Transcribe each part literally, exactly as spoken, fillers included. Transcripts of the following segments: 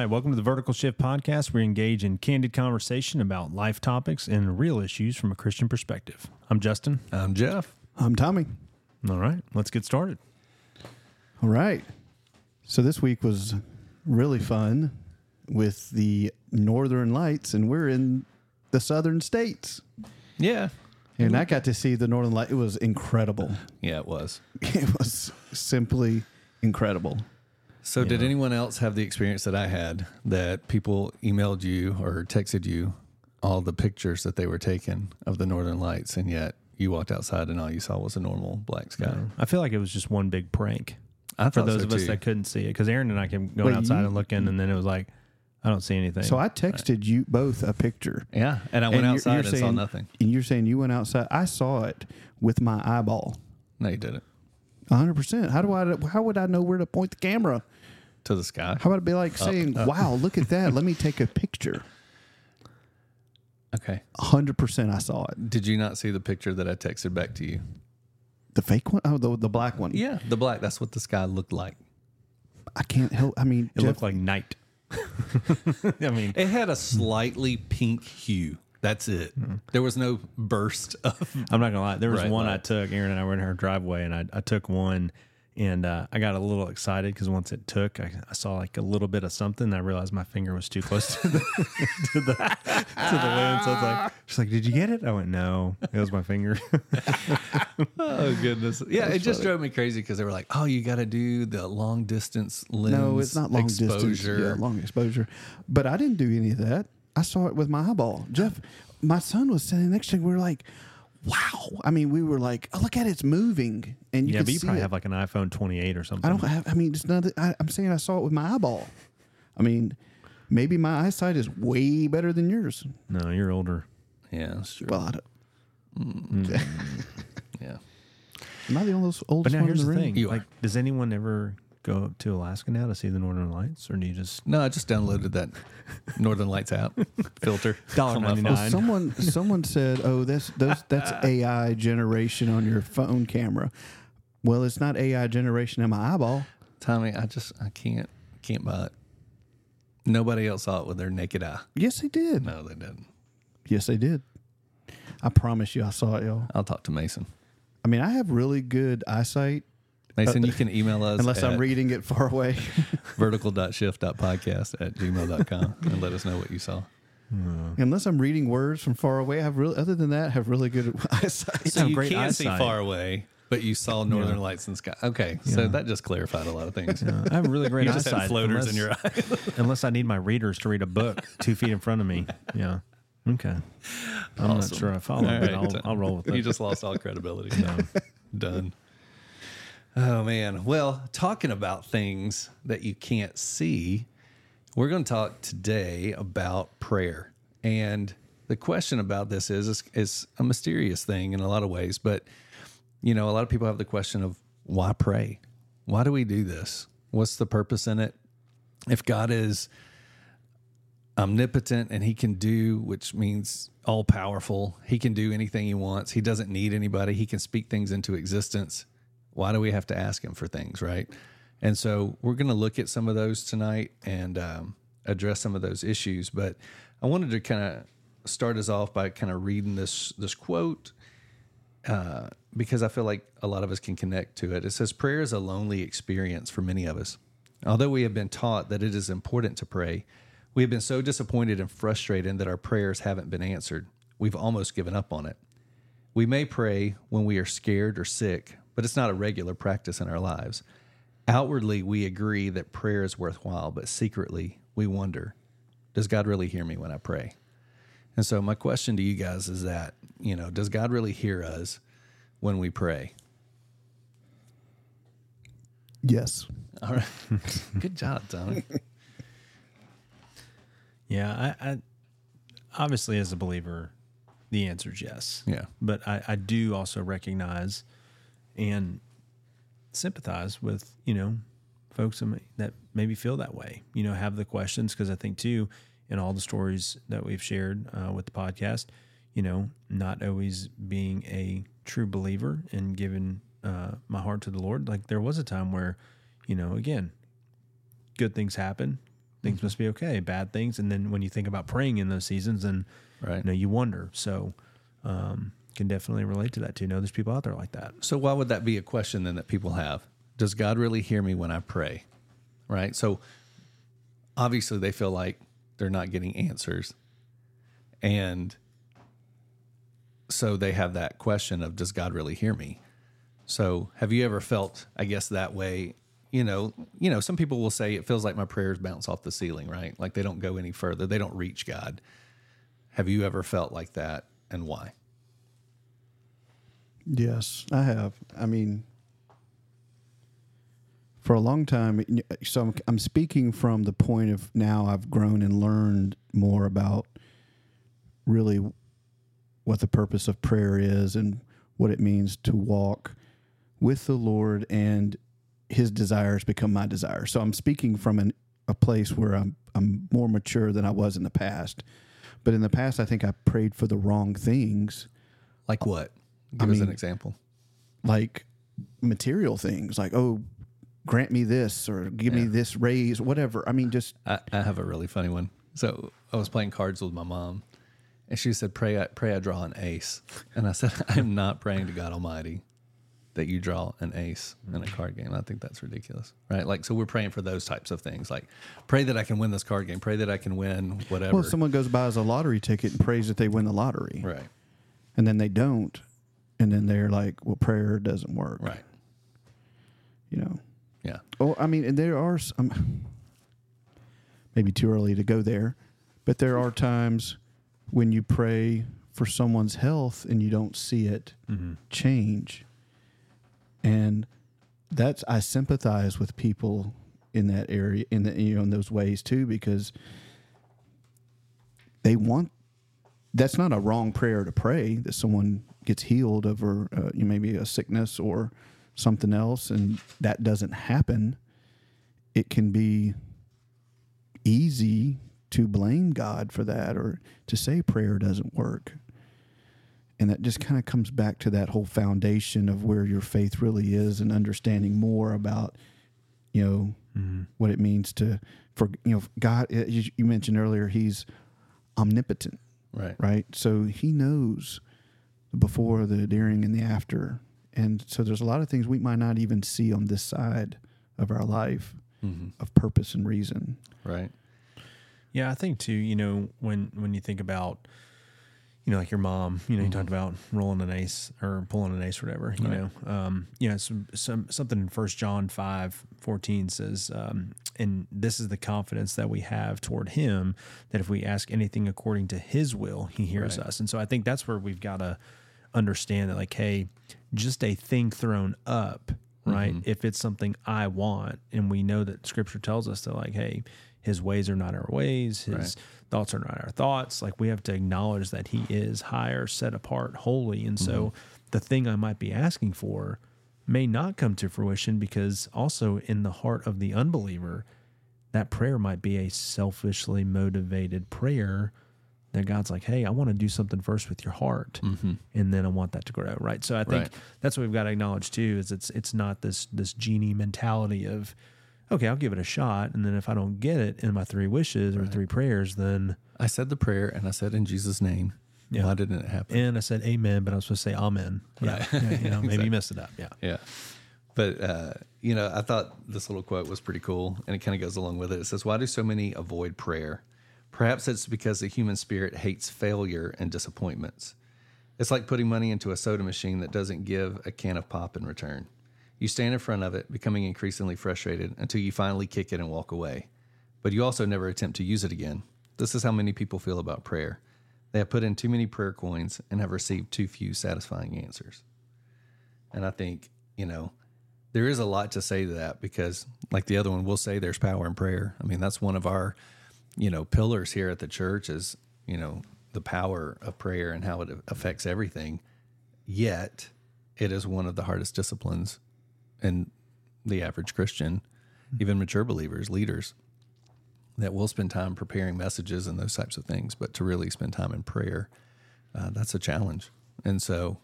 right, welcome to the Vertical Shift Podcast. We engage in candid conversation about life topics and real issues from a Christian perspective. I'm Justin. I'm Jeff. I'm Tommy. All right, let's get started. All right. So this week was really fun with the Northern Lights, and we're in the southern states. Yeah. And I got to see the Northern Light. It was incredible. Yeah, it was. It was simply incredible. So Yeah. did anyone else have the experience that I had, that people emailed you or texted you all the pictures that they were taking of the Northern Lights, and yet you walked outside and all you saw was a normal black sky? Yeah. I feel like it was just one big prank I for thought those so of us too. that couldn't see it. Because Aaron and I kept going Wait, outside you- and looking, and then it was like, I don't see anything. So I texted you both a picture. Yeah, and I went And you're- outside you're and saw saying- nothing. And you're saying you went outside. I saw it with my eyeball. No, you didn't. one hundred percent. How do I? How would I know where to point the camera? To the sky. How about it be like saying, wow, look at that. Let me take a picture. Okay. one hundred percent I saw it. Did you not see the picture that I texted back to you? The fake one? Oh, the, the black one. Yeah, the black. That's what the sky looked like. I can't help. I mean, it Jeff, looked like night. I mean, It had a slightly pink hue. That's it. There was no burst of. I'm not gonna lie. There was Right, one I right. took. Aaron and I were in her driveway, and I, I took one, and uh, I got a little excited because once it took, I, I saw like a little bit of something. And I realized my finger was too close to the to the to the lens. So I was like, she's like, "Did you get it?" I went, "No, it was my finger." Oh goodness! Yeah, it just drove me crazy because they were like, "Oh, you got to do the long distance lens." no, it's not long exposure. distance. Yeah, long exposure. But I didn't do any of that. I saw it with my eyeball. Jeff, my son was sitting next to me. We were like, wow. I mean, we were like, oh, look at it. It's moving. And you yeah, could but you see probably it. have like an iPhone twenty-eight or something. I don't have, I mean, it's not, I, I'm saying I saw it with my eyeball. I mean, maybe my eyesight is way better than yours. No, you're older. Yeah, that's true. Well, I don't, Yeah. am I the oldest, But oldest now one in here's the the room? thing: You like, does anyone ever go up to Alaska now to see the Northern Lights, or do you just No, I just downloaded that Northern Lights app filter. Dollar on my phone. ninety-nine. Well, someone someone said, "Oh, that's those, that's A I generation on your phone camera." Well, it's not A I generation on my eyeball. Tommy, I just I can't can't buy it. Nobody else saw it with their naked eye. Yes, they did. No, they didn't. Yes, they did. I promise you, I saw it, y'all. I'll talk to Mason. I mean, I have really good eyesight, Mason, you can email us unless I'm at reading it far away. vertical dot shift dot podcast at gmail dot com and let us know what you saw. Unless I'm reading words from far away, I have really. Other than that, I have really good eyesight. So you great can see eyesight. far away, but you saw Northern Yeah. Lights in the sky. Okay, so Yeah. that just clarified a lot of things. Uh, I have really great You just eyesight. had floaters unless, in your eye. unless I need my readers to read a book two feet in front of me. Yeah. Okay. I'm not Awesome. sure I follow, All but right. I'll, I'll roll with You it. just lost all credibility. Done. Oh, man. Well, talking about things that you can't see, we're going to talk today about prayer. And the question about this is, is, is a mysterious thing in a lot of ways. But, you know, a lot of people have the question of why pray? Why do we do this? What's the purpose in it? If God is omnipotent and he can do, which means all powerful, he can do anything he wants. He doesn't need anybody. He can speak things into existence. Why do we have to ask him for things, right? And so we're going to look at some of those tonight and um, address some of those issues. But I wanted to kind of start us off by kind of reading this this quote uh, because I feel like a lot of us can connect to it. It says, "Prayer is a lonely experience for many of us. Although we have been taught that it is important to pray, we have been so disappointed and frustrated that our prayers haven't been answered. We've almost given up on it. We may pray when we are scared or sick, but it's not a regular practice in our lives. Outwardly, we agree that prayer is worthwhile, but secretly, we wonder, does God really hear me when I pray?" And so my question to you guys is that, you know, does God really hear us when we pray? Yes. All right. Good job, Tommy. Yeah, I, I obviously as a believer, the answer is yes. Yeah. But I, I do also recognize and sympathize with, you know, folks that may- that maybe feel that way, you know, have the questions. Because I think, too, in all the stories that we've shared uh, with the podcast, you know, not always being a true believer and giving uh, my heart to the Lord. Like there was a time where, you know, again, good things happen. things must be okay. Bad things, and then when you think about praying in those seasons, and Right. you know, you wonder. So, um, can definitely relate to that too. Know there's people out there like that. So why would that be a question then that people have? Does God really hear me when I pray? Right. So obviously they feel like they're not getting answers. And so they have that question of, does God really hear me? So have you ever felt, I guess, that way? You know, you know, some people will say it feels like my prayers bounce off the ceiling, right? Like they don't go any further. They don't reach God. Have you ever felt like that, and why? Yes, I have. I mean, for a long time, so I'm, I'm speaking from the point of now I've grown and learned more about really what the purpose of prayer is and what it means to walk with the Lord, and his desires become my desires. So I'm speaking from an, a place where I'm I'm more mature than I was in the past. But in the past, I think I prayed for the wrong things. Like what? Give I us mean, an example. Like material things, like, oh, grant me this or give Yeah. me this raise, whatever. I mean, just I, I have a really funny one. So I was playing cards with my mom, and she said, pray I, pray I draw an ace. And I said, I'm not praying to God Almighty that you draw an ace in a card game. I think that's ridiculous, right? Like, so we're praying for those types of things. Like, pray that I can win this card game. Pray that I can win whatever. well, someone goes buys a lottery ticket and prays that they win the lottery, Right, and then they don't, and then they're like, well, prayer doesn't work, right. You know. Yeah, Oh, I mean, and there are some, maybe too early to go there, but there are times when you pray for someone's health and you don't see it Mm-hmm. change. And that's, I sympathize with people in that area, in the, you know, in those ways too, because they want, that's not a wrong prayer to pray that someone gets healed of, or uh, you maybe a sickness or something else, and that doesn't happen. It can be easy to blame God for that, or to say prayer doesn't work. And that just kind of comes back to that whole foundation of where your faith really is, and understanding more about, you know, Mm-hmm. what it means to, for, you know, God, you you mentioned earlier, he's omnipotent, right. right? So he knows the before, the during, and the after. And so there's a lot of things we might not even see on this side of our life Mm-hmm. of purpose and reason. Right. Yeah, I think too, you know, when when you think about, you know, like your mom, you know, you Mm-hmm. talked about rolling an ace or pulling an ace or whatever, you Right. know. Um, you know, some, some something in First John five fourteen says, um, and this is the confidence that we have toward him, that if we ask anything according to his will, he hears Right. us. And so I think that's where we've got to understand that, like, hey, just a thing thrown up, right? Mm-hmm. If it's something I want, and we know that Scripture tells us that, like, hey, his ways are not our ways, his Right. thoughts are not our thoughts. Like, we have to acknowledge that he is higher, set apart, holy. And so the thing I might be asking for may not come to fruition, because also in the heart of the unbeliever, that prayer might be a selfishly motivated prayer that God's like, hey, I want to do something first with your heart, Mm-hmm. and then I want that to grow, right? So I think Right. that's what we've got to acknowledge too, is it's it's not this this genie mentality of, okay, I'll give it a shot, and then if I don't get it in my three wishes or Right. three prayers, then, I said the prayer, and I said in Jesus' name. Yeah. Why didn't it happen? and I said amen, but I was supposed to say amen. Yeah, Right. yeah, you know, maybe Exactly. you messed it up. Yeah. Yeah. But, uh, you know, I thought this little quote was pretty cool, and it kind of goes along with it. It says, why do so many avoid prayer? Perhaps it's because the human spirit hates failure and disappointments. It's like putting money into a soda machine that doesn't give a can of pop in return. You stand in front of it, becoming increasingly frustrated until you finally kick it and walk away. But you also never attempt to use it again. This is how many people feel about prayer. They have put in too many prayer coins and have received too few satisfying answers. And I think, you know, there is a lot to say to that, because like the other one, we'll say there's power in prayer. I mean, that's one of our, you know, pillars here at the church is, you know, the power of prayer and how it affects everything. Yet it is one of the hardest disciplines in the average Christian, even mature believers, leaders, that will spend time preparing messages and those types of things. But to really spend time in prayer, uh, that's a challenge. And so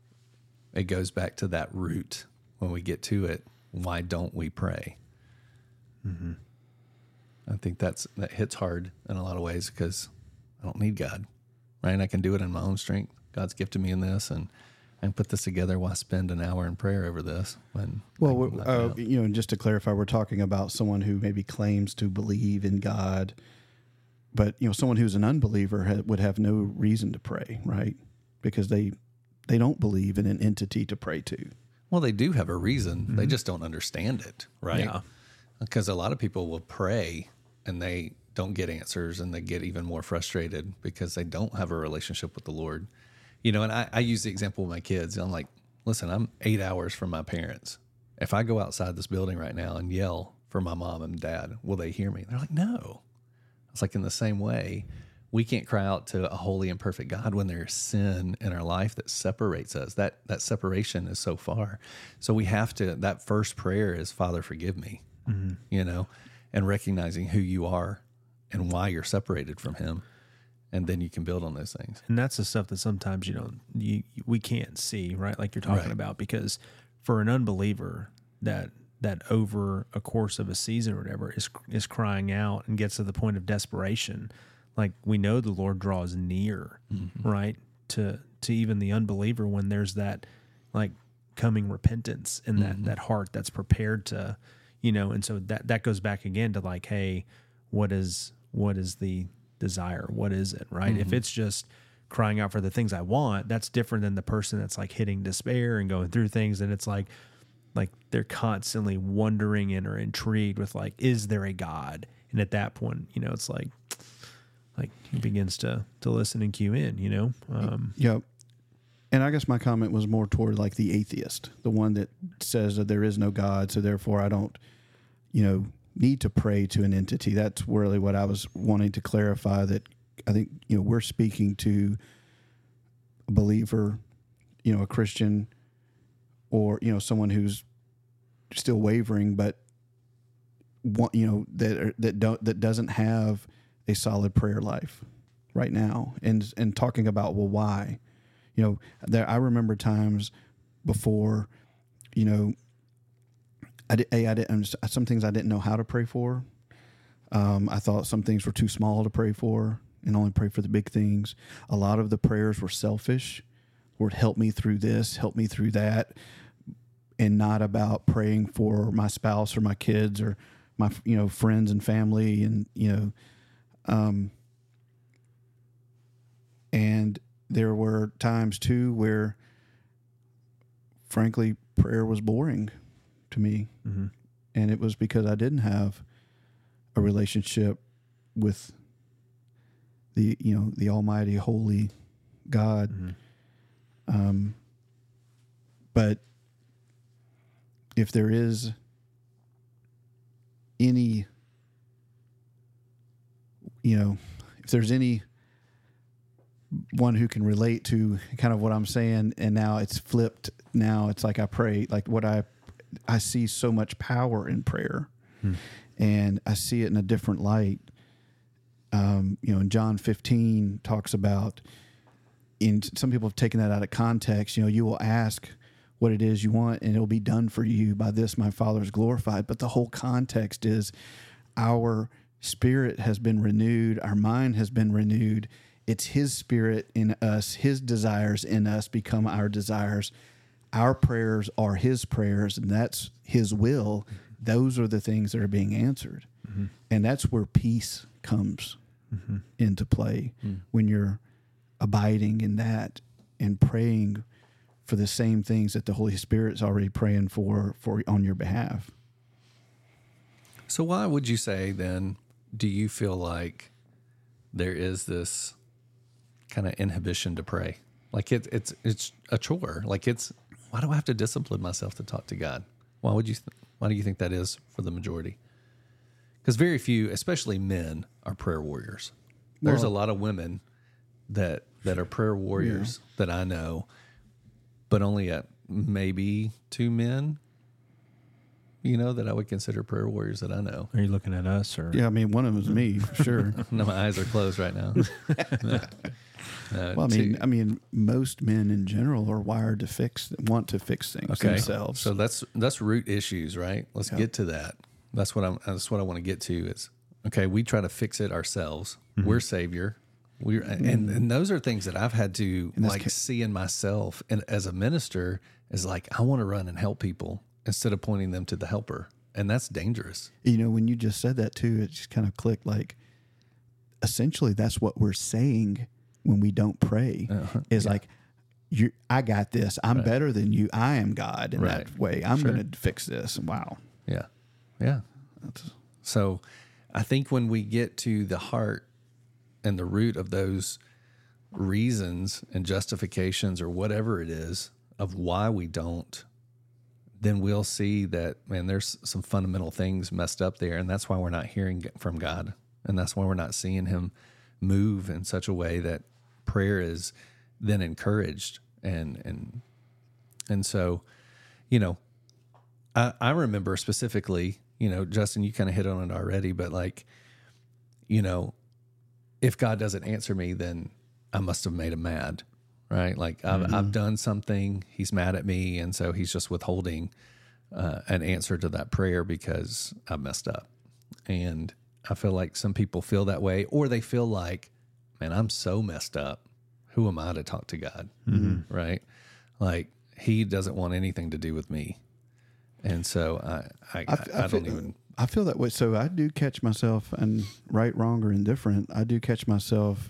it goes back to that root. When we get to it, why don't we pray? Mm-hmm. I think that's that hits hard in a lot of ways because I don't need God, right? And I can do it in my own strength. God's gifted me in this, and I can put this together. Why spend an hour in prayer over this when? Well, uh, you know, and just to clarify, we're talking about someone who maybe claims to believe in God, but you know, someone who's an unbeliever ha- would have no reason to pray, right? Because they they don't believe in an entity to pray to. Well, they do have a reason. Mm-hmm. They just don't understand it, right? Yeah. Because a lot of people will pray and they don't get answers, and they get even more frustrated because they don't have a relationship with the Lord. You know, and I, I use the example with my kids. I'm like, listen, I'm eight hours from my parents. If I go outside this building right now and yell for my mom and dad, will they hear me? They're like, no. It's like in the same way, we can't cry out to a holy and perfect God when there's sin in our life that separates us. That that separation is so far. So we have to, that first prayer is, Father, forgive me, mm-hmm. you know, and recognizing who you are and why you're separated from him. And then you can build on those things. And that's the stuff that sometimes you don't, you, we can't see, right? Like you're talking Right. about, because for an unbeliever that, that over a course of a season or whatever is, is crying out and gets to the point of desperation. Like we know the Lord draws near, mm-hmm. right? To, to even the unbeliever when there's that like coming repentance in that, mm-hmm. that heart that's prepared to, you know, and so that, that goes back again to like, hey, what is, what is the desire? What is it, right? Mm-hmm. If it's just crying out for the things I want, that's different than the person that's like hitting despair and going through things. And it's like, like they're constantly wondering and are intrigued with like, is there a God? And at that point, you know, it's like, like he begins to, to listen and cue in, you know? Um, yep. And I guess my comment was more toward like the atheist, the one that says that there is no God, so therefore I don't, you know, need to pray to an entity. That's really what I was wanting to clarify, that I think, you know, we're speaking to a believer, you know, a Christian, or, you know, someone who's still wavering, but want, you know, that, are, that don't, that doesn't have a solid prayer life right now. And, and talking about, well, why, you know, there, I remember times before, you know, I did, a, I didn't, some things I didn't know how to pray for. Um, I thought some things were too small to pray for and only pray for the big things. A lot of the prayers were selfish. Lord, help me through this, help me through that, and not about praying for my spouse or my kids or my, you know, friends and family. And, you know, um, and there were times too where, frankly, prayer was boring to me. Mm-hmm. And it was because I didn't have a relationship with the, you know, the almighty, holy God. Mm-hmm. Um, but if there is any, you know, if there's any one who can relate to kind of what I'm saying, and now it's flipped. Now it's like I pray, like what I, I see so much power in prayer, hmm. and I see it in a different light. Um, you know, in John fifteen talks about, in some people have taken that out of context. You know, you will ask what it is you want, and it'll be done for you. By this, my Father is glorified. But the whole context is our spirit has been renewed. Our mind has been renewed. It's his spirit in us. His desires in us become our desires. Our prayers are his prayers, and that's his will. Mm-hmm. Those are the things that are being answered. Mm-hmm. And that's where peace comes mm-hmm. into play, mm-hmm. when you're abiding in that and praying for the same things that the Holy Spirit's already praying for, for on your behalf. So why would you say then, do you feel like there is this kind of inhibition to pray? Like it, it's it's a chore. Like it's, why do I have to discipline myself to talk to God? Why would you? Th- why do you think that is for the majority? Because very few, especially men, are prayer warriors. There's well, a lot of women that that are prayer warriors yeah. that I know, but only at maybe two men, you know, that I would consider prayer warriors that I know. Are you looking at us? Or yeah, I mean, one of them is me, for sure. No, my eyes are closed right now. no. No, well, I mean, two. I mean, most men in general are wired to fix, want to fix things okay. themselves. So that's that's root issues, right? Let's yeah. get to that. That's what I'm. That's what I want to get to. Is Okay, we try to fix it ourselves. Mm-hmm. We're Savior. We're and, and those are things that I've had to like ca- see in myself, and as a minister, is like I want to run and help people instead of pointing them to the helper, and that's dangerous. You know, when you just said that too, it just kind of clicked. Like, essentially, that's what we're saying when we don't pray. Uh-huh. Is yeah. like, you, I got this. I'm right. better than you. I am God in right. that way. I'm sure. going to fix this. Wow. Yeah, yeah. That's, so, I think when we get to the heart and the root of those reasons and justifications or whatever it is of why we don't, then we'll see that, man, there's some fundamental things messed up there. And that's why we're not hearing from God. And that's why we're not seeing him move in such a way that prayer is then encouraged. And, and, and so, you know, I, I remember specifically, you know, Justin, you kind of hit on it already, but like, you know, if God doesn't answer me, then I must have made him mad, right? Like I've, mm-hmm. I've done something, he's mad at me, and so he's just withholding uh, an answer to that prayer because I messed up. And I feel like some people feel that way, or they feel like, man, I'm so messed up. Who am I to talk to God, mm-hmm. right? Like he doesn't want anything to do with me. And so I, I, I, I, I don't feel, even... I feel that way. So I do catch myself, and right, wrong, or indifferent, I do catch myself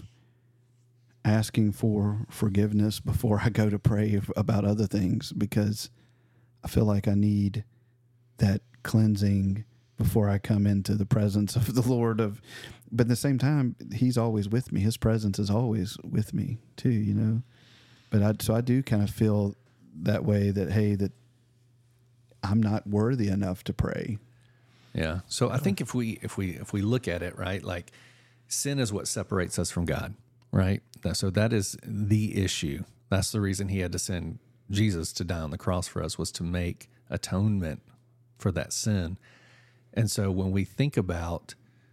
asking for forgiveness before I go to pray about other things, because I feel like I need that cleansing before I come into the presence of the Lord. Of, but at the same time, he's always with me. His presence is always with me too, you know? But I, so I do kind of feel that way that, hey, that I'm not worthy enough to pray. Yeah. So I think if we if we if we look at it, right, like sin is what separates us from God, right? So that is the issue. That's the reason he had to send Jesus to die on the cross for us, was to make atonement for that sin. And so when we think about,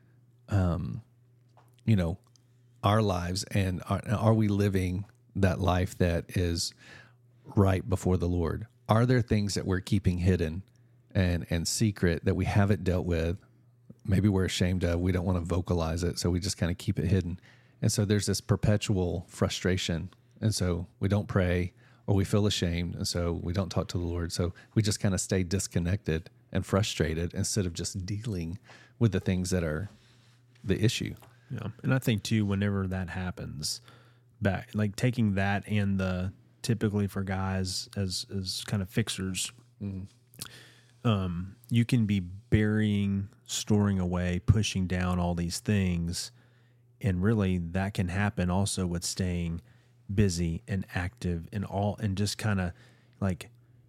um, you know, our lives and are, are we living that life that is right before the Lord? Are there things that we're keeping hidden and and secret that we haven't dealt with? Maybe we're ashamed of. We don't want to vocalize it, so we just kind of keep it hidden. And so there's this perpetual frustration. And so we don't pray, or we feel ashamed, and so we don't talk to the Lord. So we just kind of stay disconnected and frustrated instead of just dealing with the things that are the issue. Yeah. And I think too, whenever that happens, back like taking that and the typically for guys as as kind of fixers, mm. um, you can be burying, storing away, pushing down all these things. And really that can happen also with staying busy and active and all, and just kind of like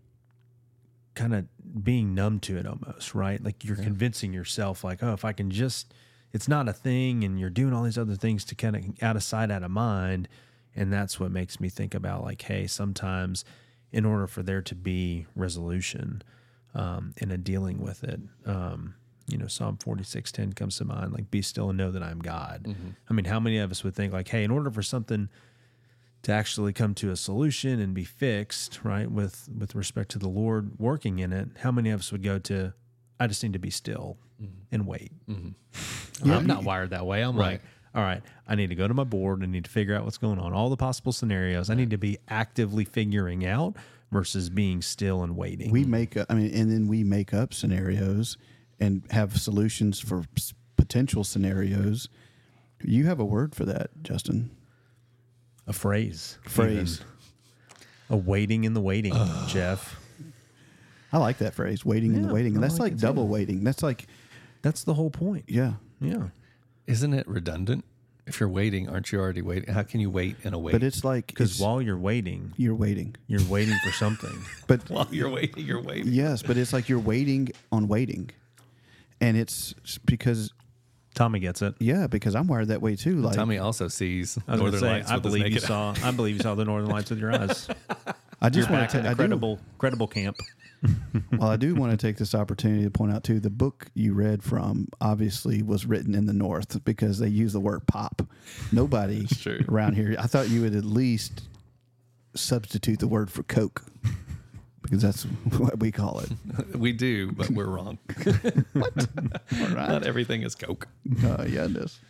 kind of being numb to it almost, right? Like you're yeah. convincing yourself like, oh, if I can just, it's not a thing, and you're doing all these other things to kind of out of sight, out of mind. And that's what makes me think about like, hey, sometimes in order for there to be resolution um, in a dealing with it, um, you know, Psalm forty-six ten comes to mind, like, be still and know that I'm God. Mm-hmm. I mean, how many of us would think like, hey, in order for something to actually come to a solution and be fixed, right, with, with respect to the Lord working in it, how many of us would go to, I just need to be still mm-hmm. and wait. Mm-hmm. Yeah, I'm not wired that way. I'm right. like, all right, I need to go to my board. I need to figure out what's going on, all the possible scenarios. I need to be actively figuring out versus being still and waiting. We make, I mean, and then we make up scenarios and have solutions for potential scenarios. You have a word for that, Justin? A phrase. Phrase. Even. A waiting in the waiting, uh, Jeff. I like that phrase, waiting yeah, in the waiting. And that's like, like double waiting. That's like... That's the whole point. Yeah. Yeah. Isn't it redundant? If you're waiting, aren't you already waiting? How can you wait in a wait? But it's like... Because while you're waiting... You're waiting. You're waiting for something. But while you're waiting, you're waiting. Yes, but it's like you're waiting on waiting. And it's because... Tommy gets it. Yeah, because I'm wired that way too. Like Tommy also sees I Northern say, Lights. I with believe his you saw. I believe you saw the Northern Lights with your eyes. I just You're want back to in the credible, credible camp. Well, I do want to take this opportunity to point out too, the book you read from obviously was written in the North because they use the word pop. Nobody around here. I thought you would at least substitute the word for Coke. because that's what we call it. We do, but we're wrong. What? All right. Not everything is Coke. Uh, yeah, it is.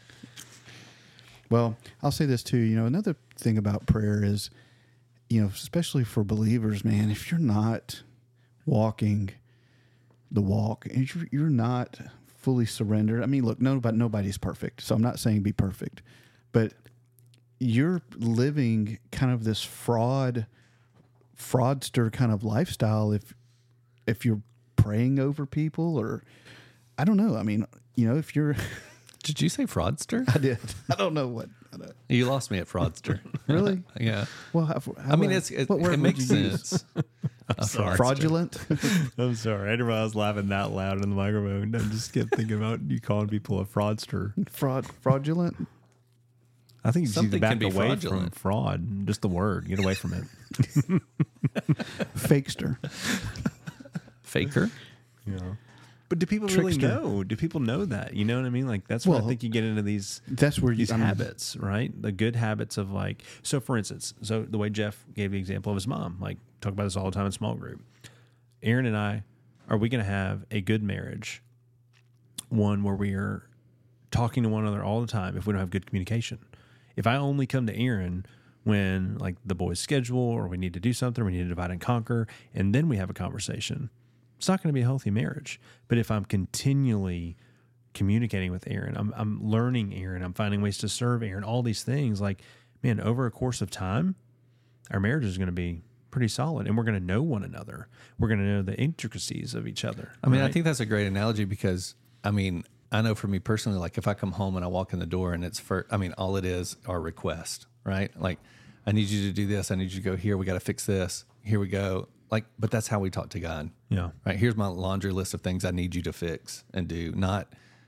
Well, I'll say this too. You know, another thing about prayer is, you know, especially for believers, man, if you're not walking the walk and you're, you're not fully surrendered. I mean, look, nobody, nobody's perfect. So I'm not saying be perfect, but you're living kind of this fraud, fraudster kind of lifestyle. If, if you're praying over people or I don't know. I mean, you know, if you're, Did you say fraudster? I did. I don't know what. I don't, You lost me at fraudster. really? Yeah. Well, how, how I mean, about- it's it, what word it would makes you use? sense. A sorry. fraudster. Fraudulent. I'm sorry. I didn't realize I was laughing that loud in the microphone. I just kept thinking about you calling people a fraudster. Fraud. Fraudulent. I think you just need to Something back can be away fraudulent. from fraud. Just the word. Get away from it. Fakester. Faker. Yeah. But do people Trickster. really know? Do people know that? You know what I mean? Like that's where Well, I think you get into these That's where you. these I mean, habits, right? The good habits of like, so for instance, so the way Jeff gave the example of his mom, like talk about this all the time in small group. Aaron and I, are we going to have a good marriage? One where we are talking to one another all the time if we don't have good communication. If I only come to Aaron when like the boys schedule or we need to do something, we need to divide and conquer, and then we have a conversation, it's not going to be a healthy marriage. But if I'm continually communicating with Aaron, I'm, I'm learning Aaron, I'm finding ways to serve Aaron, all these things, like, man, over a course of time, our marriage is going to be pretty solid and we're going to know one another. We're going to know the intricacies of each other. I mean, I right? think that's a great analogy because, I mean, I know for me personally, like if I come home and I walk in the door and it's for, I mean, all it is are requests, right? Like, I need you to do this. I need you to go here. We got to fix this. Here we go. Like, but that's how we talk to God, yeah. right? Here's my laundry list of things I need you to fix and do, not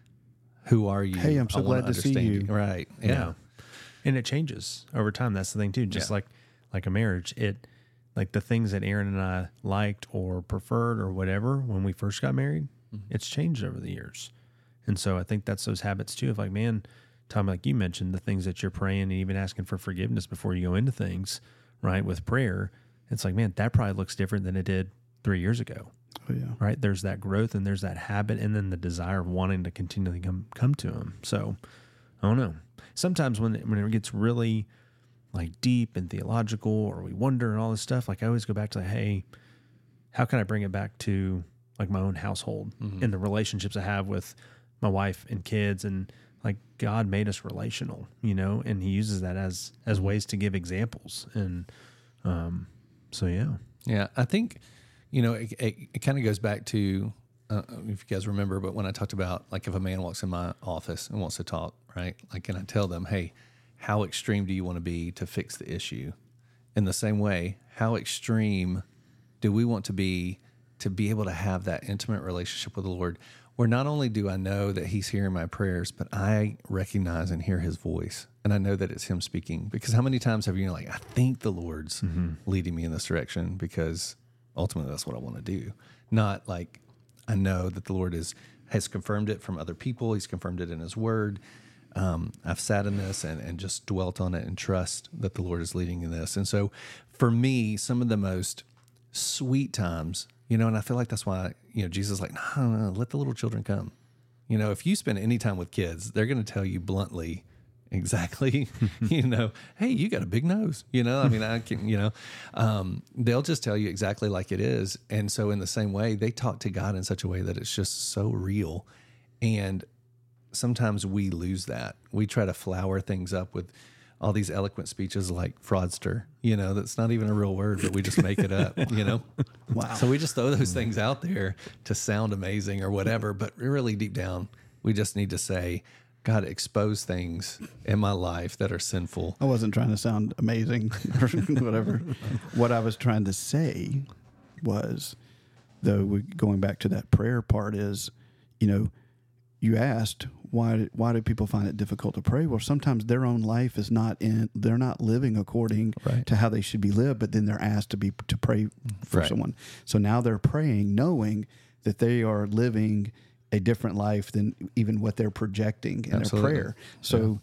who are you? Hey, I'm so I wanna glad to see understand you. Right. Yeah. Yeah. And it changes over time. That's the thing too. Just Yeah. like like a marriage, it like the things that Aaron and I liked or preferred or whatever when we first got married, it's changed over the years. And so I think that's those habits too of like, man, Tom, like you mentioned, the things that you're praying and even asking for forgiveness before you go into things, right? With prayer, it's like, man, that probably looks different than it did three years ago. Oh yeah. Right. There's that growth and there's that habit and then the desire of wanting to continually come, come to him. So I don't know. Sometimes when it, when it gets really like deep and theological or we wonder and all this stuff, like I always go back to like, hey, how can I bring it back to like my own household Mm-hmm. and the relationships I have with my wife and kids, and like God made us relational, you know, and he uses that as, as ways to give examples. And um, so, yeah. Yeah, I think, you know, it, it, it kind of goes back to, uh, if you guys remember, but when I talked about, like, if a man walks in my office and wants to talk, right? Like, and I tell them, hey, how extreme do you want to be to fix the issue? In the same way, how extreme do we want to be to be able to have that intimate relationship with the Lord, where not only do I know that he's hearing my prayers, but I recognize and hear his voice. And I know that it's him speaking. Because how many times have you, like, I think the Lord's mm-hmm. leading me in this direction because ultimately that's what I want to do. Not like I know that the Lord is has confirmed it from other people. He's confirmed it in his word. Um, I've sat in this and, and just dwelt on it and trust that the Lord is leading in this. And so for me, some of the most sweet times, you know, and I feel like that's why, you know, Jesus is like, no, no, no, let the little children come. You know, if you spend any time with kids, they're going to tell you bluntly exactly, you know, hey, you got a big nose, you know, I mean, I can, you know, um, they'll just tell you exactly like it is. And so in the same way, they talk to God in such a way that it's just so real. And sometimes we lose that. We try to flower things up with all these eloquent speeches like fraudster, you know, that's not even a real word, but we just make it up, you know? Wow. So we just throw those things out there to sound amazing or whatever, but really deep down, we just need to say, God, expose things in my life that are sinful. I wasn't trying to sound amazing or whatever. What I was trying to say was, though, we, going back to that prayer part is, you know, you asked why why do people find it difficult to pray? Well, sometimes their own life is not in, they're not living according Right. to how they should be lived, but then they're asked to be to pray for Right. someone. So now they're praying, knowing that they are living a different life than even what they're projecting in Absolutely. their prayer. So,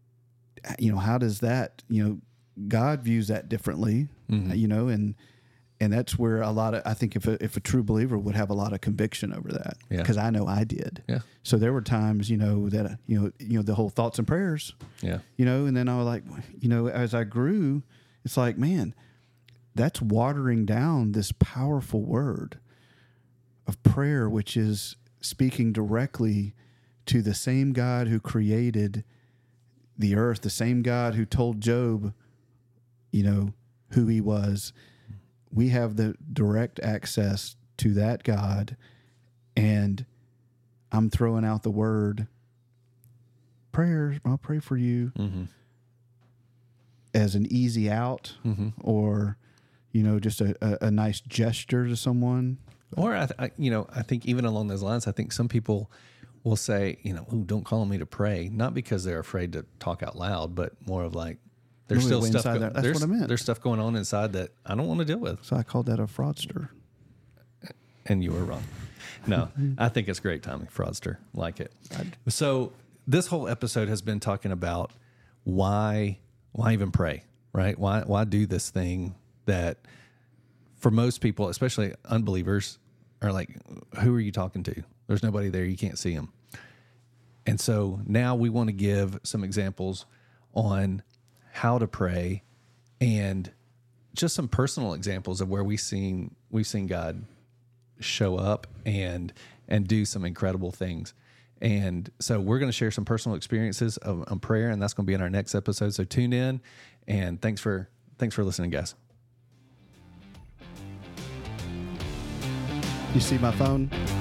you know, how does that, you know, God views that differently, Mhm. you know, and and that's where a lot of, I think if a, if a true believer would have a lot of conviction over that, Yeah. because I know I did. Yeah. So there were times, you know, that, you know, you know, the whole thoughts and prayers, Yeah. you know, and then I was like, you know, as I grew, it's like, man, that's watering down this powerful word of prayer, which is speaking directly to the same God who created the earth, the same God who told Job, you know, who he was. We have the direct access to that God, and I'm throwing out the word prayers. I'll pray for you Mm-hmm. as an easy out, Mm-hmm. or, you know, just a, a, a nice gesture to someone. Or, I, I, you know, I think even along those lines, I think some people will say, you know, ooh, don't call on me to pray, not because they're afraid to talk out loud, but more of like, there's Really still way stuff. inside Go- there. That's there's, what I meant. There's stuff going on inside that I don't want to deal with. So I called that a fraudster. And you were wrong. No, I think it's great timing, fraudster. Like it. So this whole episode has been talking about why, why even pray, right? Why, why do this thing that for most people, especially unbelievers, are like, who are you talking to? There's nobody there. You can't see them. And so now we want to give some examples on how to pray and just some personal examples of where we've seen, we've seen God show up and, and do some incredible things. And so we're going to share some personal experiences of, of prayer, and that's going to be in our next episode. So tune in, and thanks for, thanks for listening, guys. You see my phone?